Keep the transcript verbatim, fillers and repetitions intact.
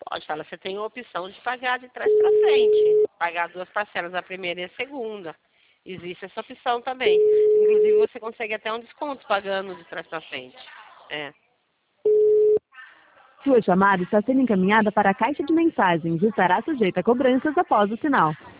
Pode falar, você tem a opção de pagar de trás para frente. Pagar duas parcelas, a primeira e a segunda. Existe essa opção também. Inclusive, você consegue até um desconto pagando de trás para frente. É. Sua chamada está sendo encaminhada para a caixa de mensagens e estará sujeita a cobranças após o sinal.